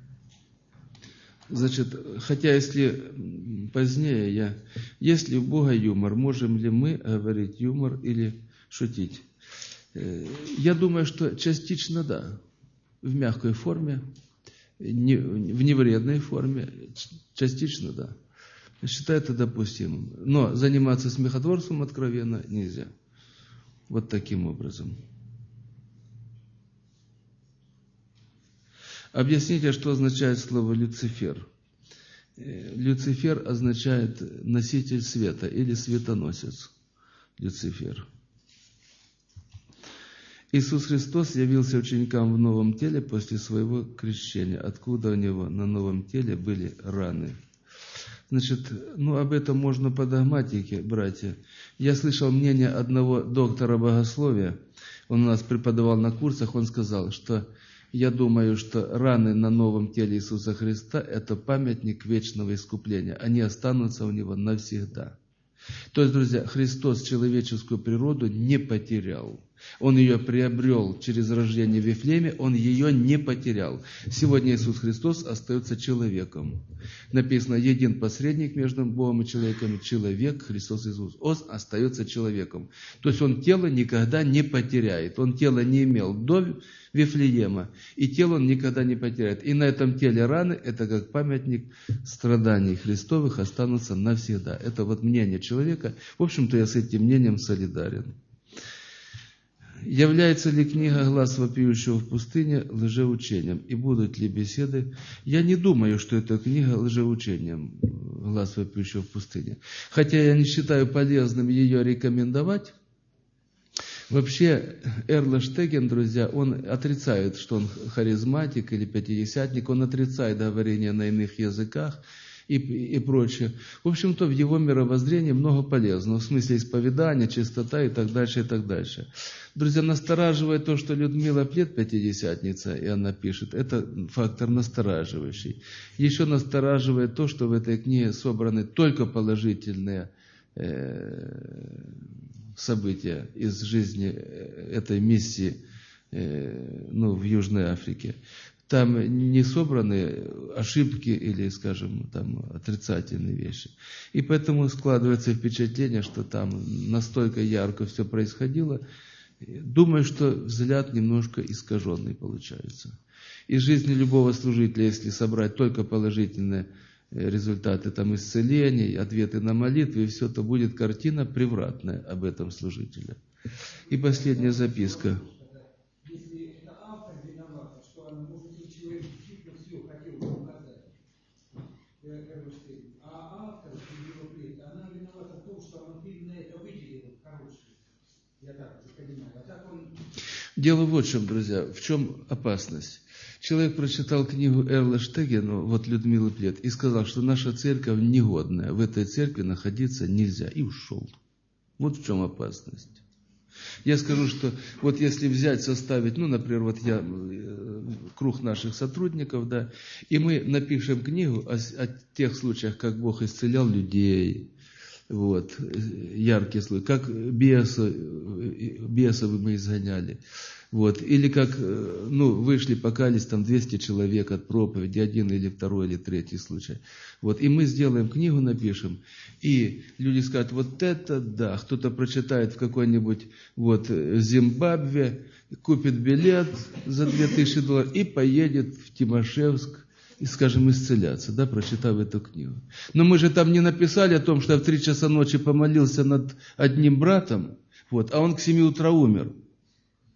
Значит, хотя если позднее есть ли у Бога юмор, можем ли мы говорить юмор или шутить? Я думаю, что частично да, в мягкой форме, в невредной форме, частично да. Считаю это допустимым. Но заниматься смехотворством откровенно нельзя. Вот таким образом. Объясните, что означает слово «Люцифер». Люцифер означает носитель света или светоносец. Люцифер. Иисус Христос явился ученикам в новом теле после своего крещения, откуда у него на новом теле были раны. Значит, об этом можно по догматике, братья. Я слышал мнение одного доктора богословия, он у нас преподавал на курсах, он сказал, что я думаю, что раны на новом теле Иисуса Христа – это памятник вечного искупления. Они останутся у Него навсегда. То есть, друзья, Христос человеческую природу не потерял. Он ее приобрел через рождение в Вифлееме, Он ее не потерял. Сегодня Иисус Христос остается человеком. Написано, един посредник между Богом и человеком, человек, Христос Иисус. Он остается человеком. То есть Он тело никогда не потеряет. Он тело не имел до Вифлеема, и тело Он никогда не потеряет. И на этом теле раны, это как памятник страданий Христовых, останутся навсегда. Это вот мнение человека. В общем-то, я с этим мнением солидарен. Является ли книга «Глас вопиющего в пустыне» лжеучением? И будут ли беседы? Я не думаю, что эта книга лжеучением «Глас вопиющего в пустыне». Хотя я не считаю полезным ее рекомендовать. Вообще, Эрл Штеген, друзья, он отрицает, что он харизматик или пятидесятник, он отрицает говорение на иных языках и прочее. В общем-то, в его мировоззрении много полезного, в смысле исповедания, чистота и так дальше, и так дальше. Друзья, настораживает то, что Людмила Плет пятидесятница, и она пишет, это фактор настораживающий. Еще настораживает то, что в этой книге собраны только положительные события из жизни этой миссии в Южной Африке. Там не собраны ошибки или, скажем, там отрицательные вещи. И поэтому складывается впечатление, что там настолько ярко все происходило. Думаю, что взгляд немножко искаженный получается. Из жизни любого служителя, если собрать только положительные результаты там исцелений, ответы на молитвы, и все это будет картина превратная об этом служителе. И последняя записка. Если это автор виноват, что она, может быть, человек действительно все хотел показать, а автор, она виновата в том, что она фильм на это выделила хороший. Я так уже понимаю. А так он... Дело вот в чем, друзья, в чем опасность. Человек прочитал книгу Эрла Штегена, вот Людмилы Плет, и сказал, что наша церковь негодная, в этой церкви находиться нельзя, и ушел. Вот в чем опасность. Я скажу, что вот если взять, составить, например, вот я, круг наших сотрудников, да, и мы напишем книгу о тех случаях, как Бог исцелял людей, вот, яркие случаи, как бесов мы изгоняли. Вот. Или как, вышли, покались там 200 человек от проповеди, один или второй или третий случай. Вот. И мы сделаем книгу, напишем, и люди скажут, вот это да, кто-то прочитает в какой-нибудь Зимбабве, купит билет за $2000 и поедет в Тимошевск, и, скажем, исцеляться, да, прочитав эту книгу. Но мы же там не написали о том, что я в 3 часа ночи помолился над одним братом, а он к 7 утра умер.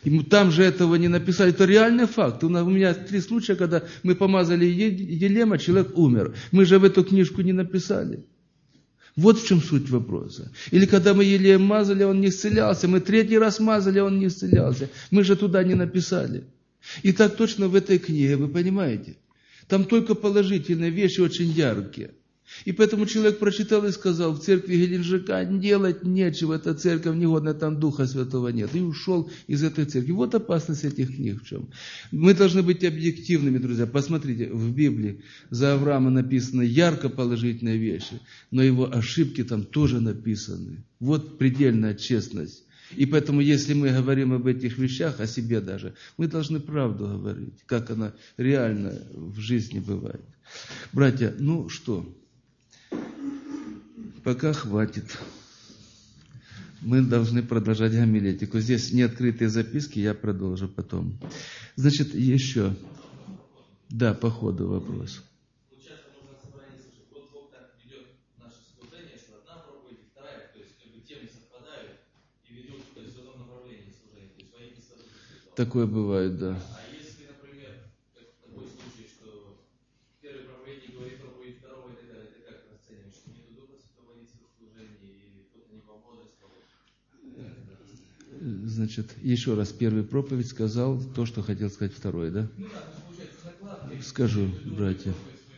Ему там же этого не написали. Это реальный факт. У меня 3 случая, когда мы помазали Елема, человек умер. Мы же в эту книжку не написали. Вот в чем суть вопроса. Или когда мы Елеем мазали, он не исцелялся. Мы 3-й раз мазали, он не исцелялся. Мы же туда не написали. И так точно в этой книге, вы понимаете? Там только положительные вещи, очень яркие. И поэтому человек прочитал и сказал: в церкви Геленджика делать нечего, эта церковь негодная, там Духа Святого нет. И ушел из этой церкви. Вот опасность этих книг в чем. Мы должны быть объективными, друзья. Посмотрите, в Библии за Авраама написаны ярко положительные вещи, но его ошибки там тоже написаны. Вот предельная честность. И поэтому, если мы говорим об этих вещах, о себе даже, мы должны правду говорить, как она реально в жизни бывает. Братья, ну что? Пока хватит. Мы должны продолжать гомилетику. Здесь не открытые записки, я продолжу потом. Значит, еще. Да, по ходу вопрос. Часто можно на собрании слышать: вот Бог так ведет наше служение, что одна проповедь, вторая, то есть как бы темы совпадают и ведут, то есть в одном направлении служения, то есть во имя Святого Духа. Такое бывает, да. А если, например, такой случай, что первый проповедник говорит проповедь второго и так далее, ты как расцениваешь, что нету Духа Святого в служении или кто-то не пободрствовал? Значит, еще раз, первый проповедь сказал то, что хотел сказать второй, да? Ну да, то есть получается закладки. Скажу, братья.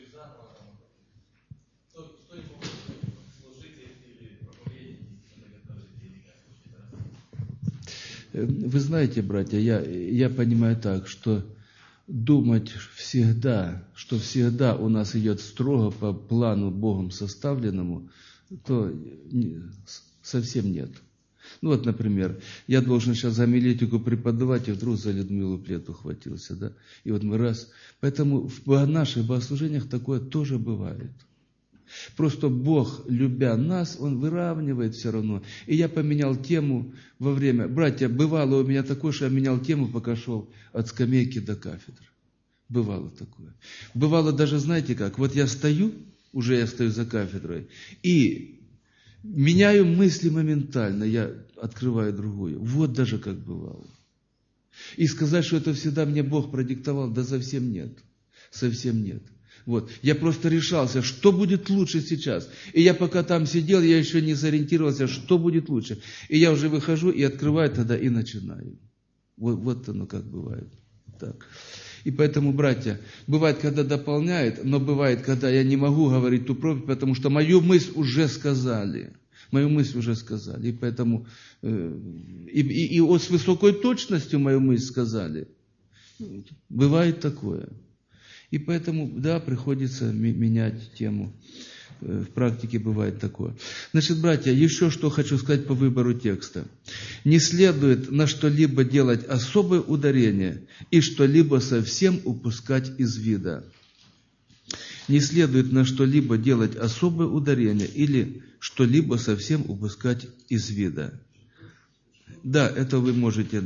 Вы знаете, братья, я понимаю так, что думать всегда, что всегда у нас идет строго по плану Богом составленному, то совсем нет. Ну вот, например, я должен сейчас гомилетику преподавать, и вдруг за Людмилу Плет ухватился, да? И вот мы раз. Поэтому в наших богослужениях такое тоже бывает. Просто Бог, любя нас, Он выравнивает все равно. И я поменял тему во время... Братья, бывало у меня такое, что я менял тему, пока шел от скамейки до кафедры. Бывало такое. Бывало даже, знаете как, вот я стою, уже я стою за кафедрой, и меняю мысли моментально, я открываю другую. Вот даже как бывало. И сказать, что это всегда мне Бог продиктовал, да совсем нет. Совсем нет. Вот. Я просто решался, что будет лучше сейчас. И я пока там сидел, я еще не сориентировался, что будет лучше. И я уже выхожу и открываю тогда и начинаю. Вот оно как бывает. Так. И поэтому, братья, бывает, когда дополняет, но бывает, когда я не могу говорить ту проповедь, потому что мою мысль уже сказали. Мою мысль уже сказали. И поэтому и с высокой точностью мою мысль сказали. Бывает такое. И поэтому, да, приходится менять тему. В практике бывает такое. Значит, братья, еще что хочу сказать по выбору текста. Не следует на что-либо делать особое ударение и что-либо совсем упускать из вида. Не следует на что-либо делать особое ударение или что-либо совсем упускать из вида. Да, это вы можете...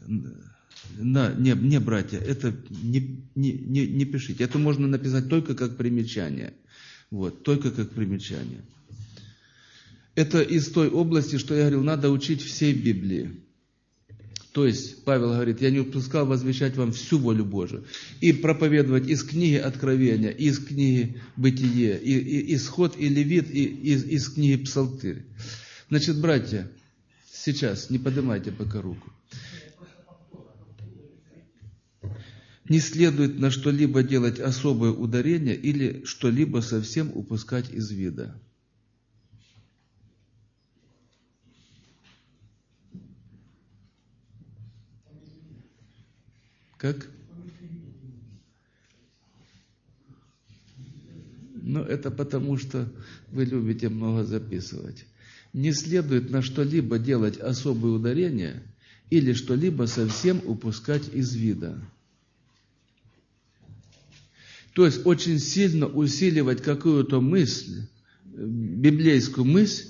Не, братья, это не пишите. Это можно написать только как примечание. Вот, только как примечание. Это из той области, что я говорил, надо учить всей Библии. То есть, Павел говорит, я не упускал возвещать вам всю волю Божию. И проповедовать из книги Откровения, из книги Бытие, и Исход, и Левит, и из книги Псалтырь. Значит, братья, сейчас, не поднимайте пока руку. Не следует на что-либо делать особое ударение или что-либо совсем упускать из вида. Как? Ну, это потому, что вы любите много записывать. Не следует на что-либо делать особое ударение или что-либо совсем упускать из вида. То есть очень сильно усиливать какую-то мысль, библейскую мысль,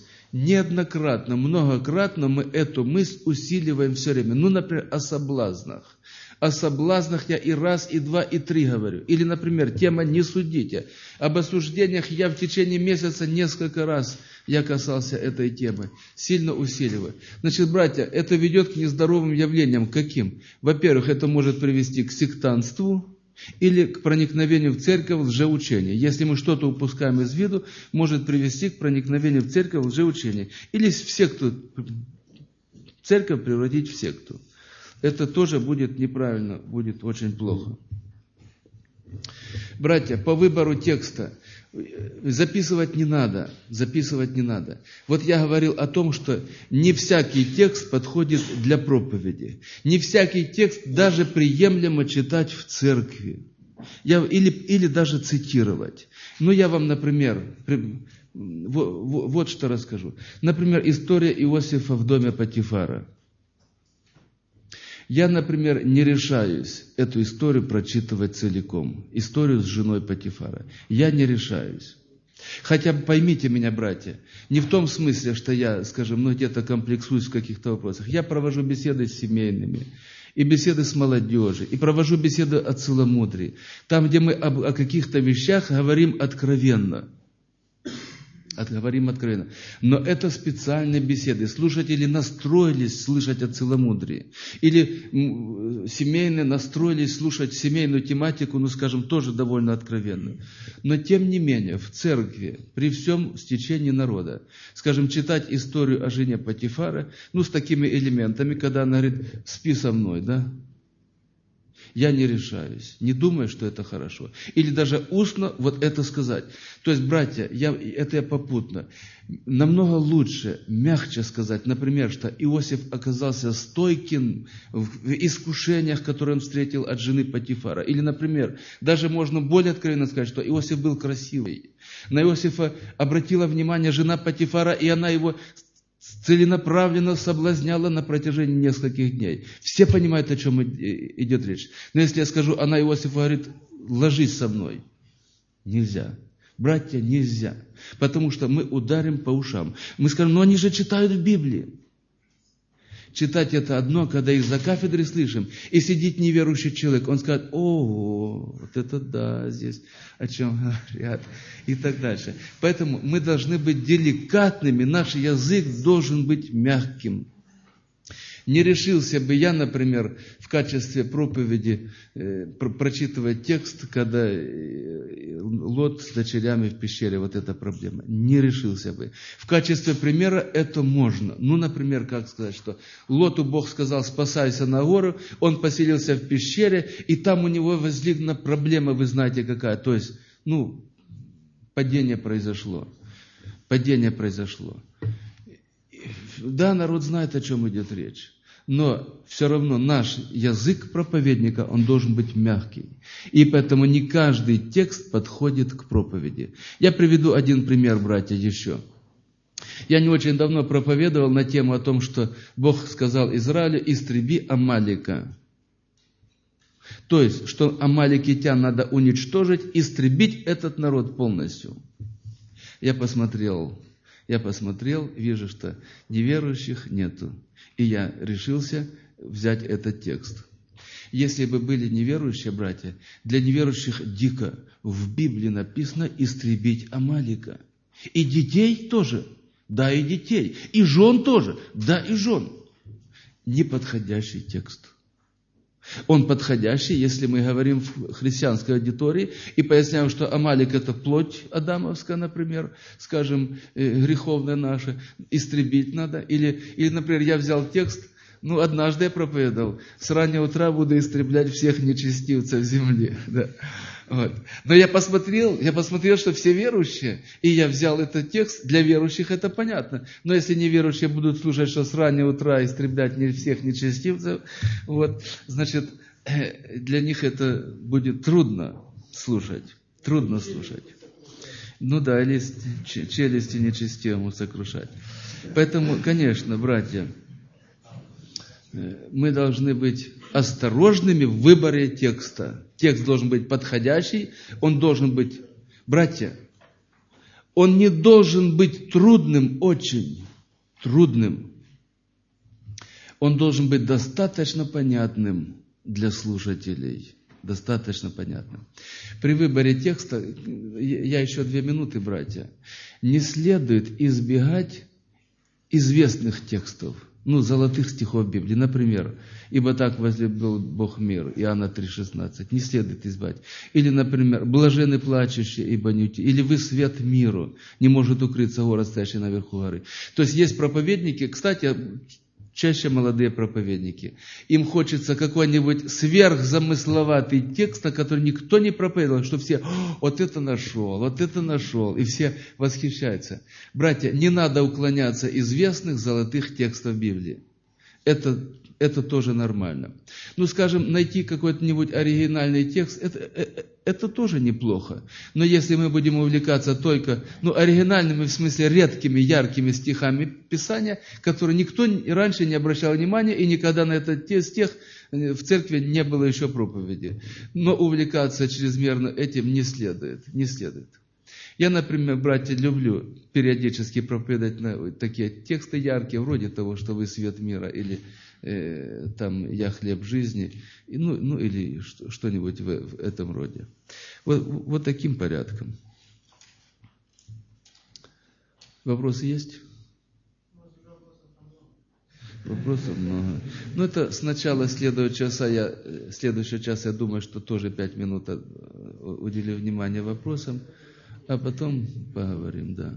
неоднократно, многократно мы эту мысль усиливаем все время. Ну, например, о соблазнах, О соблазнах я и раз, и два, и три говорю. Или, например, тема «Не судите». Об осуждениях я в течение месяца несколько раз я касался этой темы. Сильно усиливаю. Значит, братья, это ведет к нездоровым явлениям. Каким? Во-первых, это может привести к сектантству или к проникновению в церковь лжеучения. Если мы что-то упускаем из виду, может привести к проникновению в церковь лжеучения. Или в секту, церковь превратить в секту. Это тоже будет неправильно, будет очень плохо. Братья, по выбору текста записывать не надо. Вот я говорил о том, что не всякий текст подходит для проповеди. Не всякий текст даже приемлемо читать в церкви. Или даже цитировать. Ну, я вам, например, вот что расскажу. Например, история Иосифа в доме Потифара. Я, например, не решаюсь эту историю прочитывать целиком. Историю с женой Потифара. Я не решаюсь. Хотя поймите меня, братья, не в том смысле, что я, скажем, где-то комплексуюсь в каких-то вопросах. Я провожу беседы с семейными, и беседы с молодежью, и провожу беседы о целомудрии. Там, где мы о каких-то вещах говорим откровенно. Но это специальные беседы. Слушатели настроились слышать о целомудрии. Или семейные настроились слушать семейную тематику, скажем, тоже довольно откровенно. Но тем не менее, в церкви, при всем стечении народа, скажем, читать историю о жене Потифара, с такими элементами, когда она говорит: спи со мной, да? Я не решаюсь, не думаю, что это хорошо. Или даже устно вот это сказать. То есть, братья, это я попутно. Намного лучше, мягче сказать, например, что Иосиф оказался стойким в искушениях, которые он встретил от жены Потифара. Или, например, даже можно более откровенно сказать, что Иосиф был красивый. На Иосифа обратила внимание жена Потифара, и она его целенаправленно соблазняла на протяжении нескольких дней. Все понимают, о чем идет речь. Но если я скажу, она Иосифу говорит: ложись со мной. Нельзя. Братья, нельзя. Потому что мы ударим по ушам. Мы скажем: но они же читают в Библии. Читать это одно, когда из-за кафедры слышим, и сидит неверующий человек, он скажет: о, вот это да, здесь о чем говорят, и так дальше. Поэтому мы должны быть деликатными, наш язык должен быть мягким. Не решился бы я, например, в качестве проповеди прочитывать текст, когда Лот с дочерями в пещере, вот эта проблема. Не решился бы. В качестве примера это можно. Например, как сказать, что Лоту Бог сказал: спасайся на гору, он поселился в пещере, и там у него возникла проблема, вы знаете какая. То есть, падение произошло. Да, народ знает, о чем идет речь. Но все равно наш язык проповедника, он должен быть мягкий. И поэтому не каждый текст подходит к проповеди. Я приведу один пример, братья, еще. Я не очень давно проповедовал на тему о том, что Бог сказал Израилю: истреби Амалика. То есть, что амаликитян надо уничтожить, истребить этот народ полностью. Я посмотрел, вижу, что неверующих нету. И я решился взять этот текст. Если бы были неверующие, братья, для неверующих дико. В Библии написано: истребить Амалика. И детей тоже. Да, и детей. И жен тоже. Да, и жен. Неподходящий текст. Он подходящий, если мы говорим в христианской аудитории и поясняем, что Амалик — это плоть адамовская, например, скажем, греховная наша, истребить надо. Или, например, я взял текст, однажды я проповедовал: с раннего утра буду истреблять всех нечестивцев земли. Да. Вот. Но я посмотрел, что все верующие, и я взял этот текст. Для верующих это понятно. Но если неверующие будут слушать, что с раннего утра истреблять не всех нечестивцев, значит, для них это будет трудно слушать. Или челюсти нечестивому сокрушать. Поэтому, конечно, братья, мы должны быть осторожными в выборе текста. Текст должен быть подходящий, он должен быть, братья, он не должен быть трудным, очень трудным. Он должен быть достаточно понятным. для слушателей. Достаточно понятно. При выборе текста, я еще 2 минуты, братья, не следует избегать известных текстов, золотых стихов Библии. Например, «Ибо так возлюбил Бог мир», Иоанна 3,16, не следует избегать. Или, например, «Блаженны плачущие, ибо не утешатся». Или «Вы свет миру, не может укрыться город, стоящий наверху горы». То есть есть проповедники, кстати, чаще молодые проповедники. Им хочется какой-нибудь сверхзамысловатый текст, на который никто не проповедовал, что все вот это нашел, и все восхищаются. Братья, не надо уклоняться известных золотых текстов Библии. Это тоже нормально. Скажем, найти какой-нибудь оригинальный текст, это тоже неплохо. Но если мы будем увлекаться только оригинальными, в смысле редкими, яркими стихами Писания, которые никто раньше не обращал внимания, и никогда на этот стих в церкви не было еще проповеди. Но увлекаться чрезмерно этим не следует. Я, например, братья, люблю периодически проповедовать на такие тексты яркие, вроде того, что вы свет мира, или там я хлеб жизни, или что-нибудь в этом роде. Вот таким порядком. Вопросы есть? Вопросов много. Это с начала следующего часа, я думаю, что тоже 5 минут уделю внимание вопросам, а потом поговорим, да.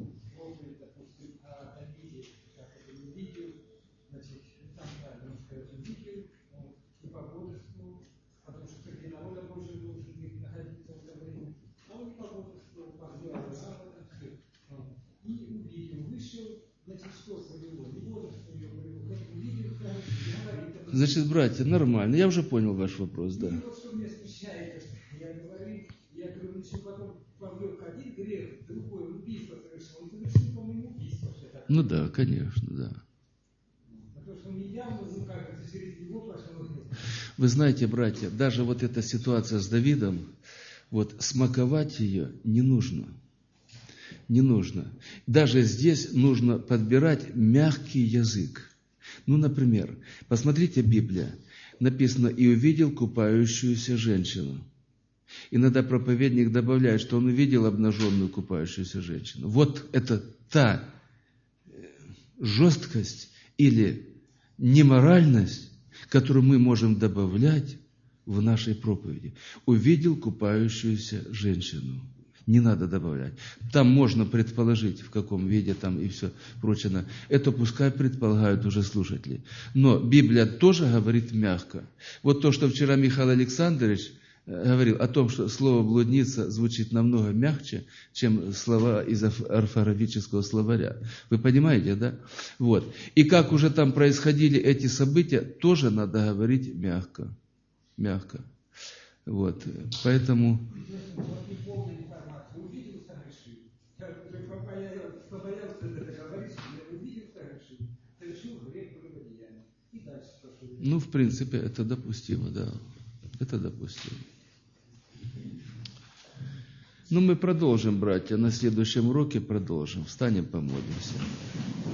Значит, братья, нормально. Я уже понял ваш вопрос, да. И вот что меня смущает, я говорю, что потом повлек один грех, другой убийство совершил. Он совершил, по-моему, убийство. Да, конечно, да. Потому что он недавно, как-то через него пошел. Вы знаете, братья, даже вот эта ситуация с Давидом, смаковать ее не нужно. Не нужно. Даже здесь нужно подбирать мягкий язык. Например, посмотрите Библия. Написано: «И увидел купающуюся женщину». Иногда проповедник добавляет, что он увидел обнаженную купающуюся женщину. Вот это та жесткость или неморальность, которую мы можем добавлять в нашей проповеди. Увидел купающуюся женщину. Не надо добавлять. Там можно предположить, в каком виде там и все прочее. Это пускай предполагают уже слушатели. Но Библия тоже говорит мягко. Вот то, что вчера Михаил Александрович говорил о том, что слово «блудница» звучит намного мягче, чем слова из орфографического словаря. Вы понимаете, да? И как уже там происходили эти события, тоже надо говорить мягко. Мягко. Поэтому... в принципе, это допустимо, да. Это допустимо. Мы продолжим, братья, на следующем уроке продолжим. Встанем, помолимся.